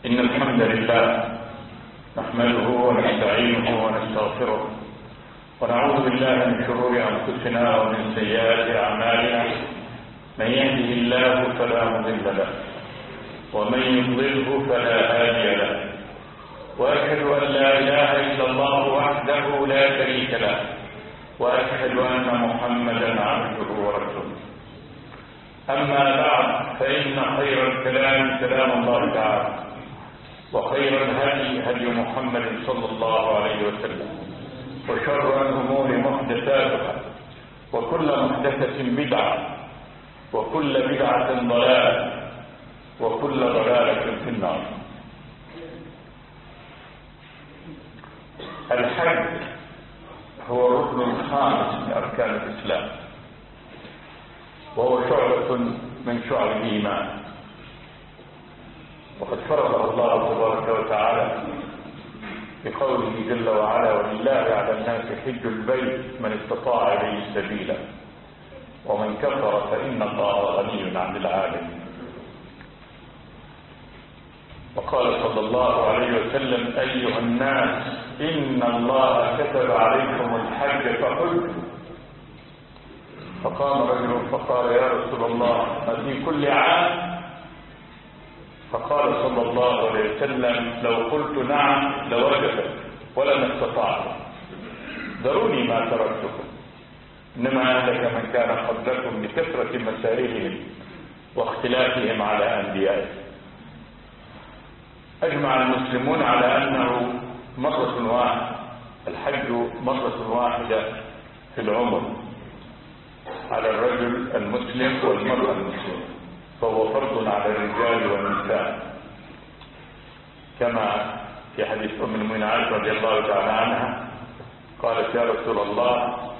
إن الحمد لله نحمده ونستعينه ونستغفره ونعوذ بالله من شرور أنفسنا ومن سيئات أعمالنا. من يهده الله فلا مضل له ومن يضلله فلا هادي له، وأشهد أن لا إله إلا الله وحده لا شريك له، وأشهد أن محمدا عبده ورسوله. أما بعد، فإن خير الكلام كلام الله تعالى، وخير الهدي هدي محمد صلى الله عليه وسلم، وشر الأمور محدثاتها، وكل محدثة بدعة، وكل بدعة ضلالة، وكل ضلالة في النار. الحج هو الركن الخامس من أركان الإسلام، وهو شعبة من شعب الإيمان، وقد فرضه الله تبارك وتعالى بقوله جل وعلا: ولله على الناس حج البيت من استطاع إليه سبيلا ومن كفر فإن الله غني عن العالمين. وقال صلى الله عليه وسلم: أيها الناس إن الله كتب عليكم الحج فحجوا. فقام رجل فقال: يا رسول الله في كل عام؟ فقال صلى الله عليه وسلم: لو قلت نعم لوجبت ولم استطعت، ذروني ما تركتكم، إنما أهلك من كان قبلكم بكثرة مسائلهم واختلافهم على أنبيائهم. أجمع المسلمون على أنه مرة واحدة، الحج مرة واحدة في العمر على الرجل المسلم والمرأة المسلمة، فهو فرض على الرجال والنساء، كما في حديث أم المؤمنين عائشة رضي الله تعالى عنها قالت: يا رسول الله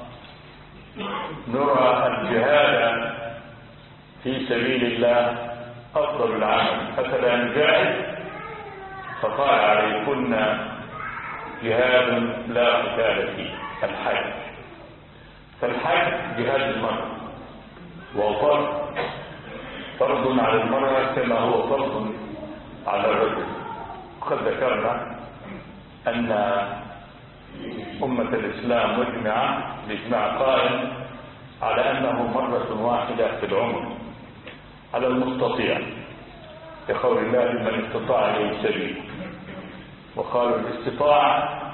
نرى الجهاد في سبيل الله أفضل العمل، أفلا نجاهد؟ فقال: عليكن جهاد لا قتال فيه، الحج. فالحج جهاد المرأة، وهو فرض على المرأة كما هو فرض على الرجل. وقد ذكرنا أن أمة الإسلام مجمعة بإجماع قائم على أنه مرة واحدة في العمر على المستطيع، لقول الله: من استطاع إليه سبيل. وقالوا الاستطاعة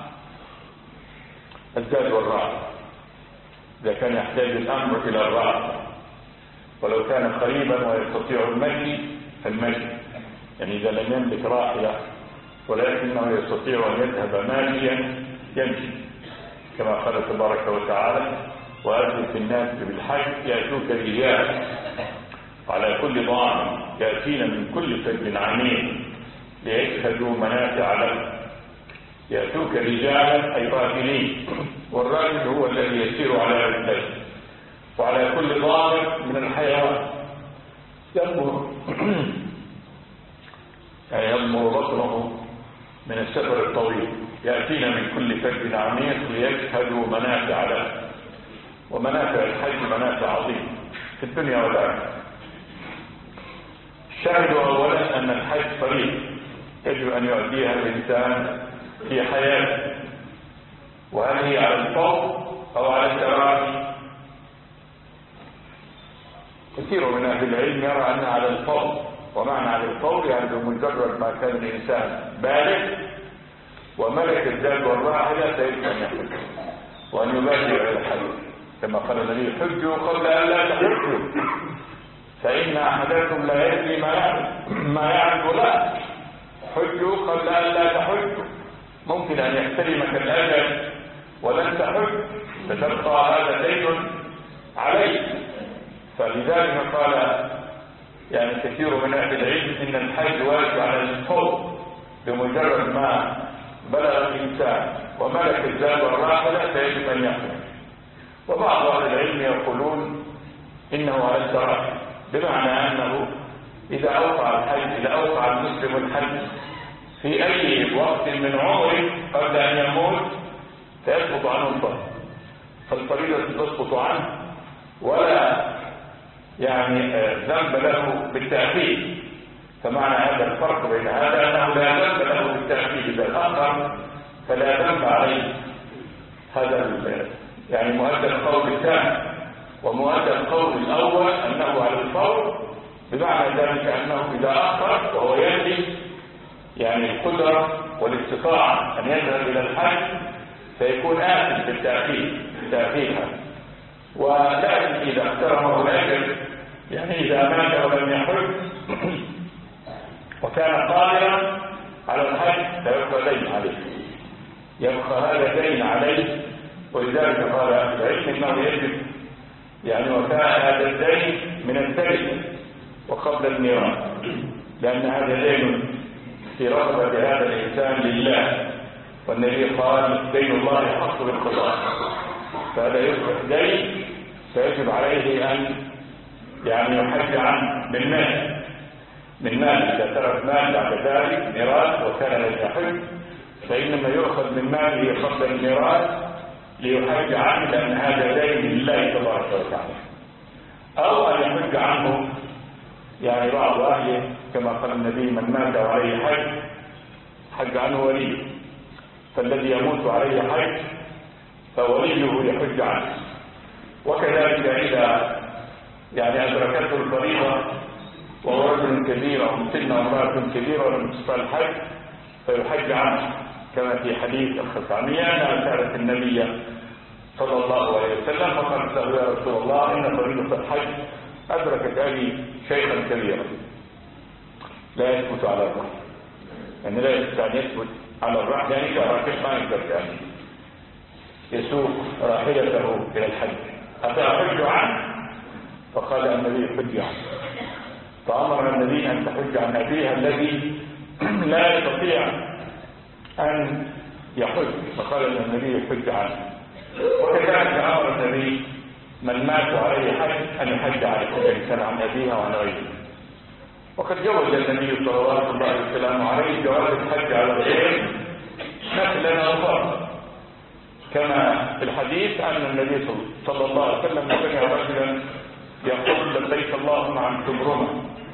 الزاد والراحة، إذا كان يحتاج الأمر إلى الراحة، ولو كان قريبا ويستطيع المشي فالمشي، يعني إذا لم يملك راحلة ولكنه يستطيع أن يذهب ماشيا يمشي، كما قال تبارك وتعالى: وأذن في الناس بالحج يأتوك رجالا وعلى كل ضامن يأتين من كل فج عميق ليشهدوا منافع لهم. يأتوك رجالا أي راجلين، والراجل هو الذي يسير على رجليه، وعلى كل ضامن من الحيوان يضمر بطنه من السفر الطويل، يأتينا من كل فج عميق ليشهدوا منافع له. ومنافع الحج منافع عظيمة في الدنيا والآخرة. الشاهد أولا أن الحج فريضة يجب أن يؤديها الإنسان في حياته، وهل هي على الفور أو على التراخي؟ كثير من أهل العلم يرى أنها على الفور، ومعنى على الفور يعني بمجرد ما كان الإنسان بالغ وملك الزاد والراحلة فيجب أن يحج وأن يبادر إلى الحج، كما قال النبي: حجوا قبل أن لا تحجوا، فإن أحدكم لا يدري ما يعرف له. حجوا قبل أن لا تحجوا، ممكن أن يحترمك الأجل ولن تحج، فتبقى هذا دين عليك. فلذلك قال يعني كثير من أهل العلم إن الحج واجب على الفور بمجرد ما بلغ الإنسان وملك الزاد والراحلة فيجب أن يحج. وبعض أهل العلم يقولون إنه على التراخي، بمعنى أنه إذا أوقع المسلم الحج في أي وقت من عمره قبل أن يموت فيسقط عنه الفرض، فالفريضة تسقط عنه ولا يعني ذنب له بالتأخير، فمعنى هذا الفرق بين هذا أنه لا ذنب له بالتأكيد إذا الآخر فلا ذنب عليه. هذا يعني مؤدى القول الثاني. ومؤدى القول الأول أنه على الفور، بمعنى ذلك أنه إذا أخر وهو يملك يعني القدرة والاستطاعة أن يذهب إلى الحج فيكون آثم بالتأخيرها. ولكن إذا اقترمه الأجل، يعني إذا مات ولم يحج وكان قادرا على الحج فيبقى دين عليه، يبقى هذا دين عليه. ولذلك قال أهل العلم إنه يجب يعني وفاء هذا الدين من التركة وقبل الميراث، لأن هذا دين في رغبة هذا الإنسان لله، والنبي قال دين الله حق بالقضاء، فهذا يصبح دين فيجب عليه أن يعني يحج عنه من مال إذا ترك مال بعد ذلك ميراث وكان لم يحج فإنما يؤخذ من ماله قبل الميراث ليحج عنه، لأن هذا دين لله تبارك وتعالى. أو أن يحج عنه يعني بعض أهله كما قال النبي من مات عليه حج عنه وليه، فالذي يموت عليه حج فوليه يحج عنه. وكذلك إذا يعني أدركته الفريضة وهو رجل كبير أو مسن امرأة كبيرة ولم تستطع الحج فيحج عنه، كما في حديث الخثعمية أنها سألت النبي صلى الله عليه وسلم فقالت له يا رسول الله إن فريضة الحج أدركت أبي شيخا كبيرا لا يثبت على الرحل، يعني لا يستطيع أن يثبت على الرحل، يعني كراكب ما يقدر يعني يسوق راحلته إلى الحج، أفأحج عنه؟ فقال النبي حج عنه. فأمر النبي أن تحج عن أبيها الذي لا يستطيع أن يحج، فقال النبي حج عنه. وكذلك أمر النبي من مات عليه حج أن يحج على كل إنسان عن أبيها وعن غيره. وقد جوز النبي صلى الله عليه وسلم عليه جواز الحج على غيره نفلا أو فرضا، كما في الحديث أن النبي صلى الله عليه وسلم سمع رجلا يقول لبيك اللهم عن شبرمة،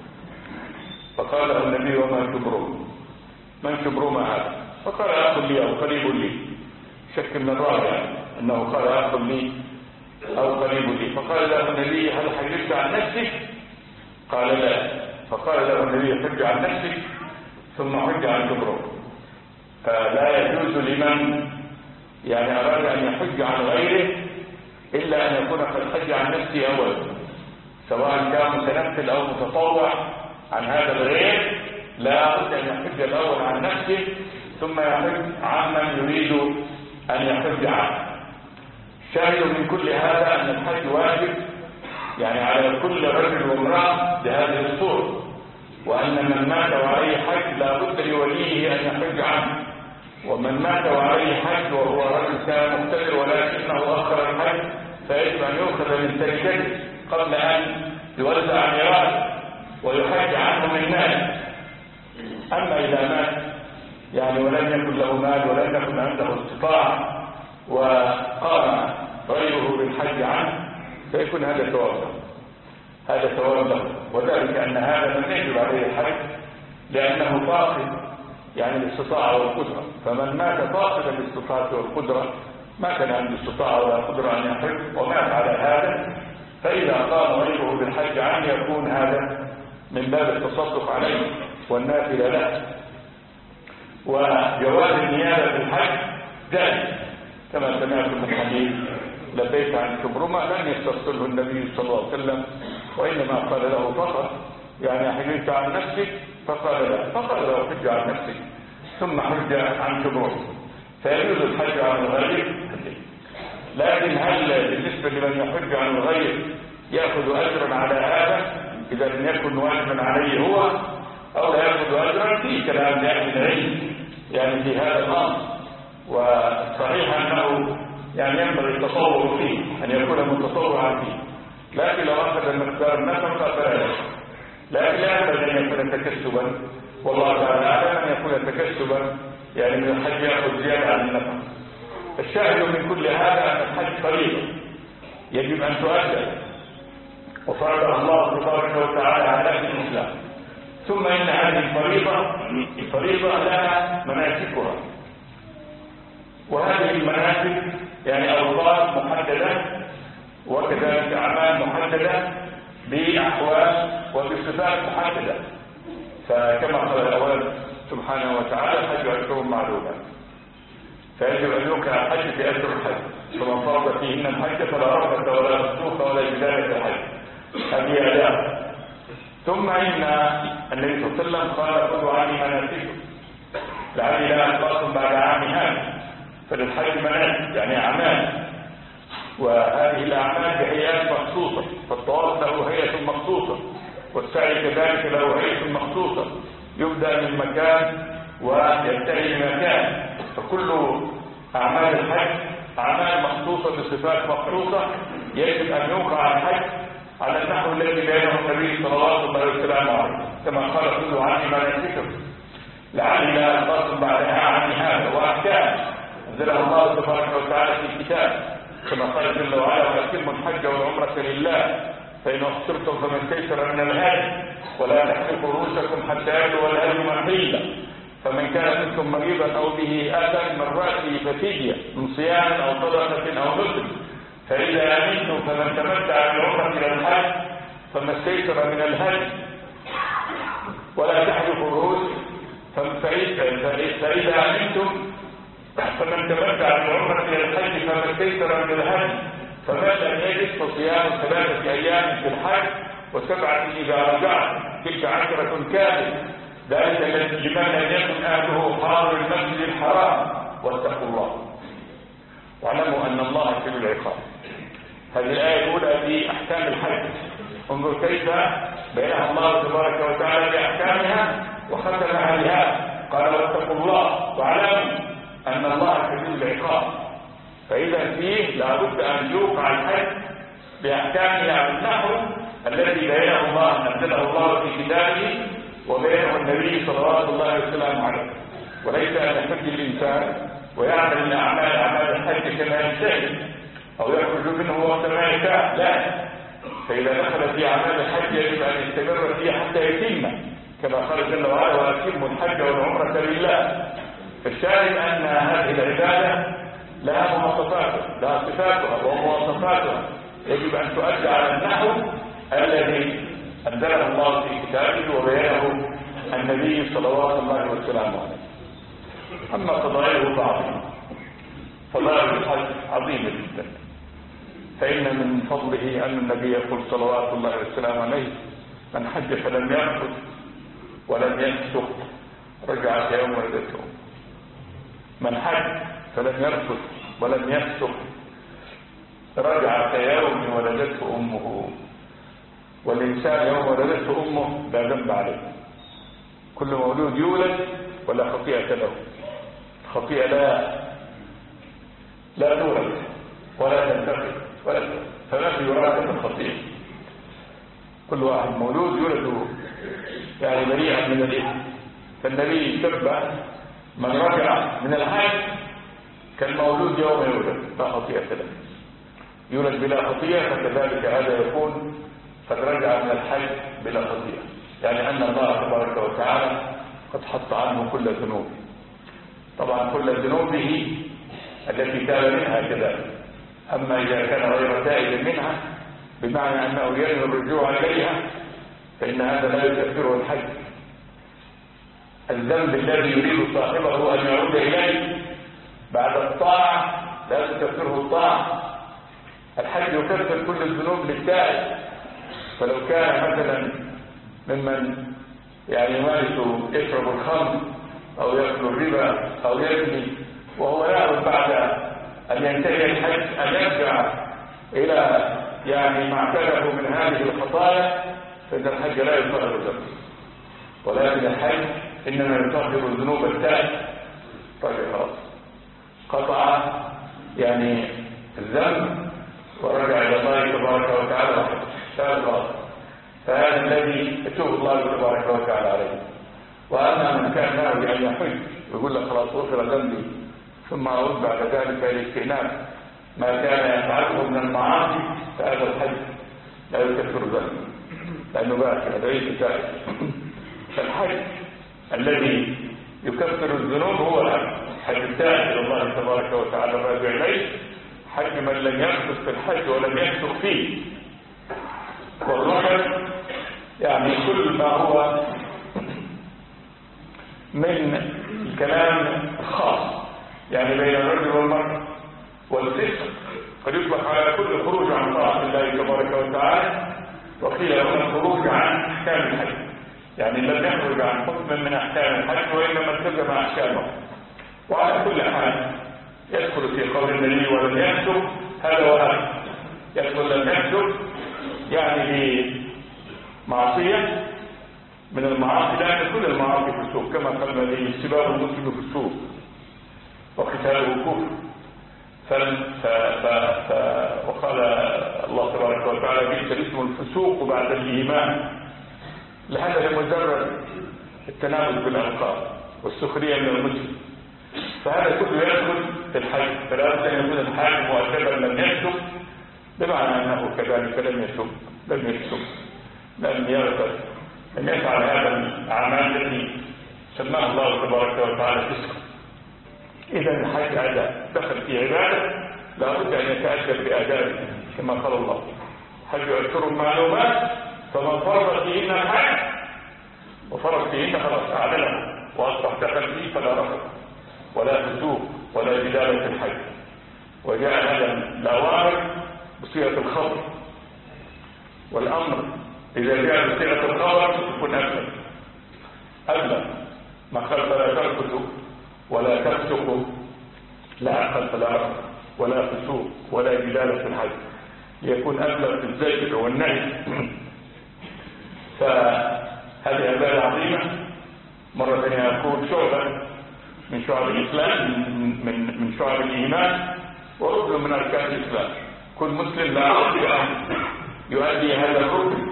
فقال له النبي وما شبرمة؟ من شبرمة هذا؟ فقال أخ لي أو قريب لي، شك من الراجع أنه قال أخ لي أو قريب لي. فقال له النبي هل حجبت عن نفسك؟ قال لا. فقال له النبي حج عن نفسك ثم حج عن شبرمة. فلا يجوز لمن يعني أراد أن يحج عن غيره إلا أن يكون قد حج عن نفسه أولا، سواء كان متنفل أو متطوع عن هذا الغير، لا بد أن يحج الأول عن نفسه ثم يحج عمن يريد أن يحج عنه. شاهد من كل هذا أن الحج واجب يعني على كل رجل وامرأة بهذه الصورة، وأن من مات وعليه حج لا بد لوليه أن يحج عنه، ومن مات وعليه حج وهو رجل كان مقتدر ولكنه أخر الحج فيجب أن يؤخذ من تركته قبل أن يوزع ميراث ويحج عنه من مال. أما إذا مات يعني ولم يكن له مال ولم يكن عنده استطاعة وقام غيره بالحج عنه فيكون هذا ثواب له، وذلك أن هذا لم يجب عليه الحج لأنه فاقد يعني الاستطاعة والقدرة، فمن مات فاقد الاستطاعة والقدرة ما كان عنده استطاعة ولا قدرة أن يحج ومات على هذا، فإذا قام غيره بالحج عنه يكون هذا من باب التصدق عليه والنافلة له. وجواز النيابة بالحج جائز كما سمعتم من حديث لبيك عن شبرمة لم يستفصله النبي صلى الله عليه وسلم، وإنما قال له فقط يعني حجيت عن نفسك، فقال له حج عن نفسك ثم حج عن شبرمة، فيجوز الحج عن الغير. لكن هل بالنسبة لمن يحج عن الغير يأخذ أجرا على هذا إذا لم يكن واجبا عليه هو، أو لا يأخذ أجرا؟ في كلام لأهل العلم يعني في هذا الأمر، والصحيح أنه يعني ينبغي التصور فيه أن يكون متطوعا فيه، لكن لو أخذ المقدار النفقة فلا يجوز، لكن لا ينبغي أن يكون تكسبا، والله تعالى أعلم أن يكون تكسبا يعني من الحج يأخذ زيادة عن النفقة. الشاهد من كل هذا أن الحج فريضة يجب أن تؤدى، وفرض الله تبارك وتعالى على الإسلام، ثم إن هذه الفريضة لها مناسكها، وهذه المناسك يعني أوقات محددة وكذلك أعمال محددة بأحوال وبصفات محددة. فكما قال الأول سبحانه وتعالى الحج أشهر معلومات، فيجب أن يوقع الحج في أشهر الحج، فمن فرض فيهن الحج فلا رفث ولا فسوق ولا جدال في الحج. هذه أداة. ثم إن النبي صلى الله عليه وسلم قال خذوا عني مناسككم لعلي لا ألقاكم بعد عام هذا، فللحج مناسك يعني أعمال، وهذه الأعمال بهيئات مخصوصة، فالطواف له هيئة مخصوصة، والسعي كذلك له هيئة مخصوصة، يبدأ من مكان وينتهي من مكان. فكل أعمال الحج أعمال مخصوصة بصفات مخصوصة، يجب أن يوقع الحج على النحو الذي بينه النبي صلى الله عليه وسلم، كما قال خذوا عني مناسككم لعلي لا ألقاكم بعد عام هذا. وأحكام أنزلها الله تبارك وتعالى في الكتاب، كما قال جل وعلا وأتموا الحج والعمرة لله فإن أحصرتم فمن تيسر من الهدي ولا تحلقوا رؤوسكم حتى يبلغ الهدي محله، فمن كان منكم مريضا أو به آثم من رأسه ففدية من صيام أو صدقة أو نسك، فإذا أمنتم فمن تمتع بالعمرة إلى الحج فما استيسر من الهدي ولا تحلقوا الرؤوس، فإذا أمنتم فمن تمتع بالعمرة إلى الحج فما استيسر من الهدي، فمن لم يجد فصيام 3 أيام في الحج و7 إذا رجعت، تلك 10 كاملة، ذلك لمن لم يكن أهله حاضر المسجد الحرام، واتقوا الله واعلموا أن الله شديد العقاب. هذه الآية الأولى في أحكام الحج، انظر كيف بينها الله تبارك وتعالى بأحكامها وختمها بها، قال واتقوا الله واعلموا أن الله شديد العقاب. فإذا فيه لابد أن يوقع الحج بأحكامها على النحو الذي بينه الله أنزله الله في كتابه وبينه النبي صلى الله عليه وسلم عليه، وليس أن يحج الإنسان ويعمل من أعمال الحج كما يشاء أو يخرج منه وقت ما يشاء، لا. فإذا دخل في أعمال الحج يجب أن يستمر فيها حتى يتم، كما قال جل وعلا وأتموا الحج والعمرة لله. فالشاهد أن هذه العبادة لها مواصفاتها، لها صفاتها ومواصفاتها، يجب أن تؤدى على النحو الذي أنزله الله في كتابه وبينه النبي صلوات الله وسلامه عليه. أما فضائله فعظيمة، فضائل الحج عظيمة جدا، فإن من فضله أن النبي يقول صلوات الله وسلامه عليه من حج فلم يرفث ولم يفسق رجع كيوم ولدته. من حج فلم يرفث ولم يفسق رجع كيوم ولدته أمه. والإنسان يوم ولدته أمه لا ذنب عليه، كل مولود يولد ولا خطيئة له، خطيئة لا تورث ولا تنتقل فما في وراثة الخطيئة، كل واحد مولود يولد يعني بريئا من الإثم. فالنبي شبه من رجع من الحج كالمولود يوم يولد لا خطيئة له، يولد بلا خطيئة، فكذلك هذا يكون قد رجع من الحج بلا خطيئة، يعني أن الله تبارك وتعالى قد حط عنه كل ذنوب، طبعا كل ذنوبه التي تاب منها كذلك. أما إذا كان غير تائب منها بمعنى أنه ينوي الرجوع إليها فإن هذا لا يكفره الحج. الذنب الذي يريد صاحبه أن يعود إليه بعد الطاعة لا تكفره الطاعة. الحج يكفر كل الذنوب للتائب، فلو كان مثلا ممن يعني يشرب الخمر أو يأكل الربا أو يزني وهو يعود بعد أن ينتهي الحج أن يرجع إلى يعني ما اعتاده من هذه الخطايا، فإن الحج لا يطهر الذنب، ولكن الحج إنما يطهر الذنوب التائب. طيب خلاص قطع يعني الذنب ورجع إلى الله تبارك وتعالى خلاص، فهذا الذي يتوب الله تبارك وتعالى عليه. وأما من كان ناوي أن يحج ويقول لك خلاص غفر ذنبي ثم أعود بعد ذلك لاستئناف ما كان يفعله من المعاصي، فهذا الحج لا يكفر ذنبه لأنه باقي هذا عيد تائب. فالحج الذي يكفر الذنوب هو حج التائب إلى الله تبارك وتعالى الراجع إليه، حج من لم يرفث في الحج ولم يفسق فيه. والرفث يعني كل ما هو من الكلام الخاص يعني بين الرجل والمرأة، والفسق قد يطلق على كل خروج عن طاعة الله تبارك وتعالى، وقيل هو الخروج عن أحكام الحج، يعني لم يخرج عن حكم من أحكام الحج وإنما التزم أحكامه. وعلى كل حال يدخل في قول النبي ولم يفسق هذا وهذا، يدخل لم يفسق يعني بمعصية من المعاصي، لأن كل المعاصي فسوق كما قال النبي سباب المسلم فسوق وقتاله كفر. وقال الله تبارك وتعالى بئس الاسم الفسوق بعد الإيمان، لهذا لمجرد التنابذ بالألقاب والسخرية من المسلم، فهذا كله يدخل في الحج. فلا بد أن يكون الحاج مؤدبا لم يفسق، بمعنى أنه كذلك لم يفسق لم يرتد، لم يفعل هذا الأعمال التي سماه الله تبارك وتعالى فسقا. إذا الحج هذا دخل في عبادة لا بد أن يتأدب بآدابه كما قال الله حج أشهر معلومات، فمن فرض فيهن الحج وفرض فيهن خلاص أعلنه وأصبح دخل فيه فلا رفض ولا فسوق ولا جدال في الحج. وجاء هذا الأوامر بصيغة الخبر، والأمر إذا جاء بصيغة الخبر يكون أبلغ. ما قال فلا ترفضوا ولا تفسقوا، لا قال فلا رفض ولا فسوق ولا جدال في الحج، ليكون أبلغ في الزجر والنهي. فهذه عبادة عظيمة. مرة ثانية يكون شعبة من شعب الإسلام، من شعب الإيمان، وركن من أركان الإسلام. كل مسلم لا يستطيع أن يؤدي هذا الركن.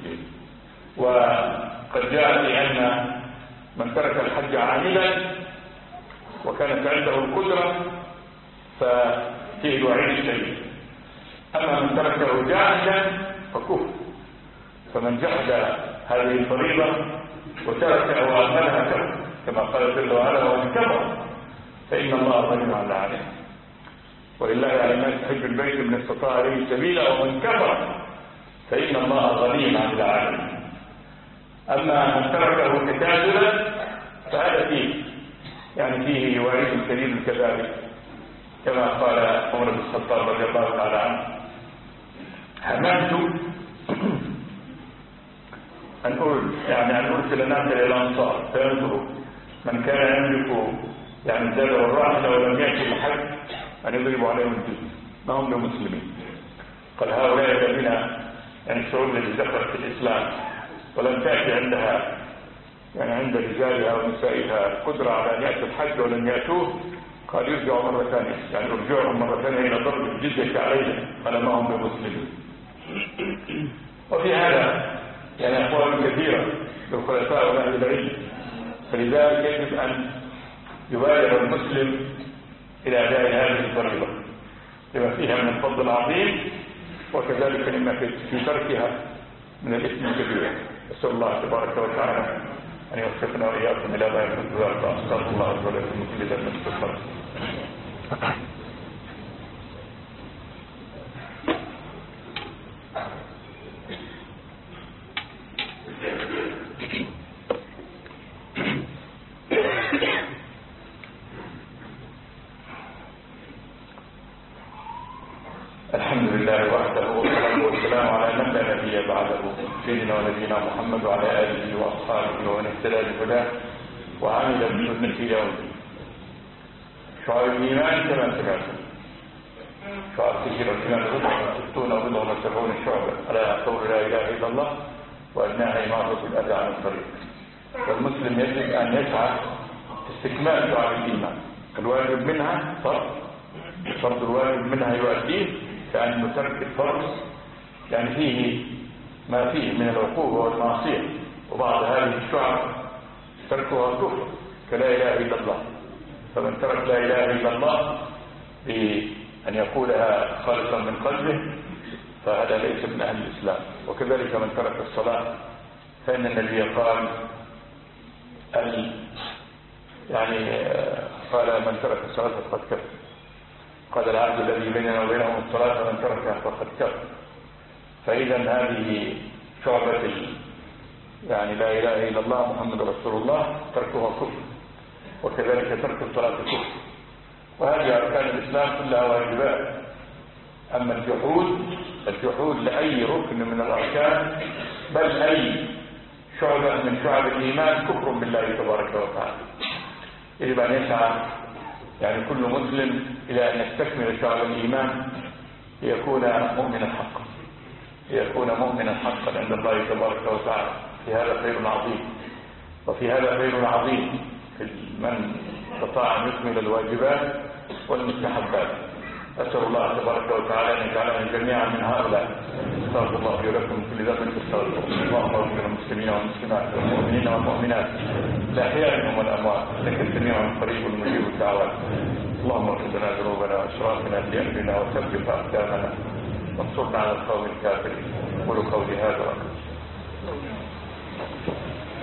وقد جاء في أن من ترك الحج عاملا وكانت عنده القدرة ففيه الوعيد الشديد، أما من تركه جاهلا فكفر. فمن جحد هذه الفريضة وترك وأهملها كفر، كما قال جل وعلا ومن كفر فإن الله غني عن العالمين، ولله على الناس حج البيت من استطاع إليه سبيلا ومن كفر فإن الله غني عن العالمين. أما من تركه تكاسلا فهذا فيه وعيد شديد كذلك، كما قال عمر بن الخطاب رضي الله تعالى عنه هممت أن أرسل الناس إلى الأنصار فينظروا من كان يملك الزاد والراحلة ولم يأتي الحج أن يضرب عليهم الجزية، ما هم بمسلمين. قال هؤلاء الذين الشعوب التي دخلت في الإسلام ولم تأتي عندها عند رجالها ونسائها قدرة على أن يأتي الحج ولم يأتوه، قال يرجعوا مرة ثانية، ارجعهم مرة ثانية إلى ضرب الجزية عليهم، قال ما هم بمسلمين. وفي هذا أقوال كثيرة للخلفاء وأهل العلم، فلذلك يجب أن يبادر المسلم إلى أداء هذه الفريضة لما فيها من الفضل العظيم، وكذلك لما في تركها من الإثم الكبير. أسأل الله تبارك وتعالى أن يوفقنا وإياكم إلى ما يحب ويرضى. أستغفر الله عز وجل من كل ذنب واستغفره. الحمد لله وحده والصلاة والسلام على من لا نبي بعده سيدنا ونبينا محمد وعلى آله وأصحابه ومن اهتدى بهداه وعمل بسنته إلى يوم الدين. شعار الإيمان كما سمعتم، شعار كثير الإيمان 60 أو 70 شعبة على قول لا إله إلا الله وأدناها إماطة الأذى عن الطريق. والمسلم يجب أن يسعى استكمال شعار الإيمان. الواجب منها فرض الواجب منها يؤديه، كأن ترك الفرض فيه ما فيه من العقوبة والمعصية، وبعض هذه الشعر تركها كفر كلا إله إلا الله. فمن ترك لا إله إلا الله بأن يقولها خالصا من قلبه فهذا ليس من أهل الإسلام. وكذلك من ترك الصلاة، فإن النبي قال يعني قال من ترك الصلاة فقد كفر، قال العهد الذي بيننا وبينهم الصلاة ومن تركها فقد كفر. فإذا هذه شعبة يعني لا إله إلا الله محمد رسول الله تركها كفر، وكذلك ترك الصلاة كفر، وهذه أركان الإسلام كلها واجبات. أما الجحود لأي ركن من الأركان بل أي شعبة من شعب الإيمان كفر بالله تبارك وتعالى. يجب أن يسعى يعني كل مسلم إلى أن يستكمل شعب الإيمان ليكون مؤمنا حقا، ليكون مؤمنا حقا عند الله تبارك وتعالى. في هذا خير عظيم، وفي هذا خير عظيم في من استطاع أن يكمل الواجبات والمستحبات. أسأل الله تبارك وتعالى أن يجعلنا جميعا من هؤلاء. استغفر الله لي ولكم من كل ذنب فاستغفروه. اللهم اغفر للمسلمين والمسلمات والمؤمنين والمؤمنات الأحياء منهم والأموات، إنك السميع قريب مجيب الدعوات. اللهم اغفر لنا ذنوبنا واسرافنا في امرنا وثبت اقدامنا وانصرنا على القوم الكافرين. قولوا قولي هذا.